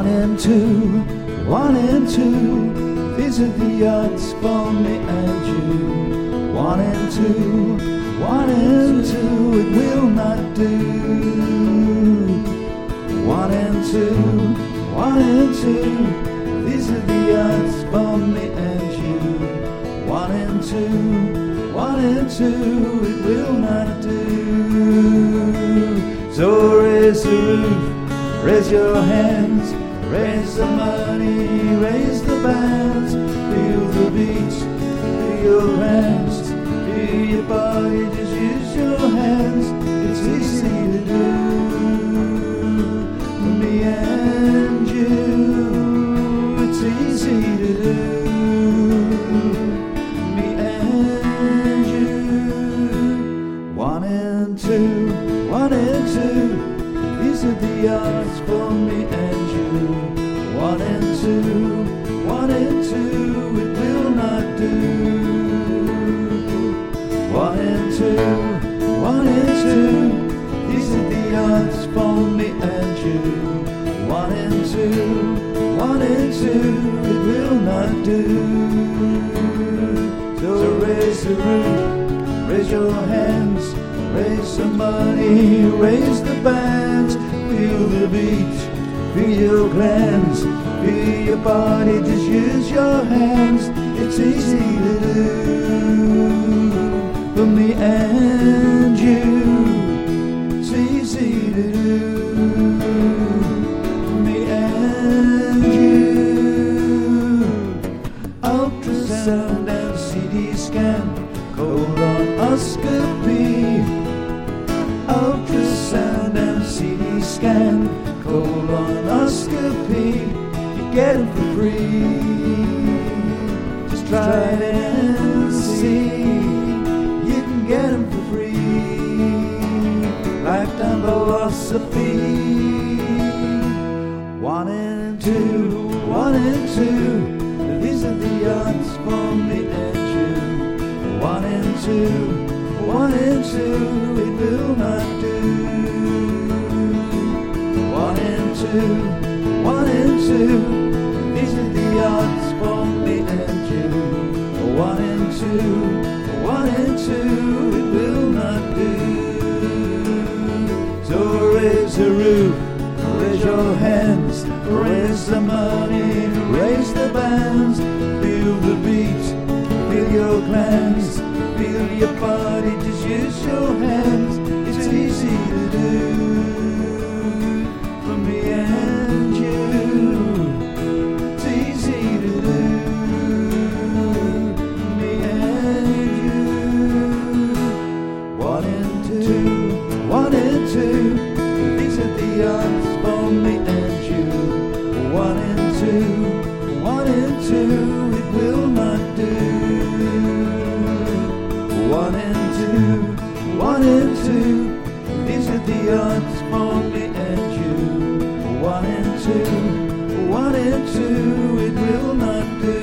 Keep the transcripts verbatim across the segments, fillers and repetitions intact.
One and two, one and two, these are the odds for me and you. One and two, one and two, it will not do. One and two, one and two, these are the odds for me and you. One and two, one and two, it will not do. So raise the roof, raise your hands, raise the money, raise the bands, feel the beats, feel your hands, feel your body, just use your hands. It's easy to do. Me and you, it's easy to do. Me and you. One and two, one and two, these are the odds for me and you. One and two, one and two, it will not do. One and two, one and two, these are the odds for me and you. One and two, one and two, it will not do. So raise the roof, raise your hands, raise some money, raise the bands, feel the beat, feel your glands, feel your body, just use your hands. It's easy to do for me and you. It's easy to do. Ultrasound and C T scan, colonoscopy. Ultrasound and C T scan, colonoscopy. You get it for free. Just try it and see. You can get them for free. Lifetime philosophy. One and two, one and two, these are the odds for me and you. One and two, one and two, it will not do. One and two, one and two, these are the odds for me and you. One and two, one and two, it will not do. So raise the roof, raise your hands, raise the money, raise the bands, feel the beat, feel your glands, feel your body, just use your hands. It's easy to do for me and you. It's easy to do for me and you. One and two, one and two, these are the odds for me and you. One and two, one and two, it will not do. One and two, one and two, these are the odds for me and you. One and two, one and two, it will not do.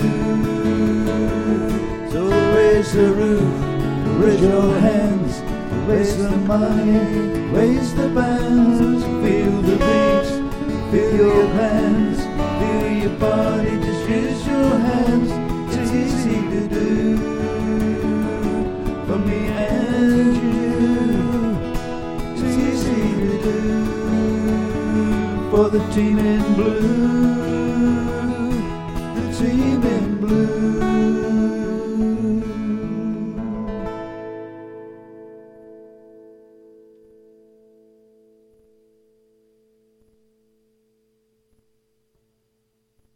So raise the roof, raise your hands, raise the money, raise the bands, feel the beat, feel your hands, feel your body, just use your hands. It's easy to do for me and you. It's easy to do for the team in blue.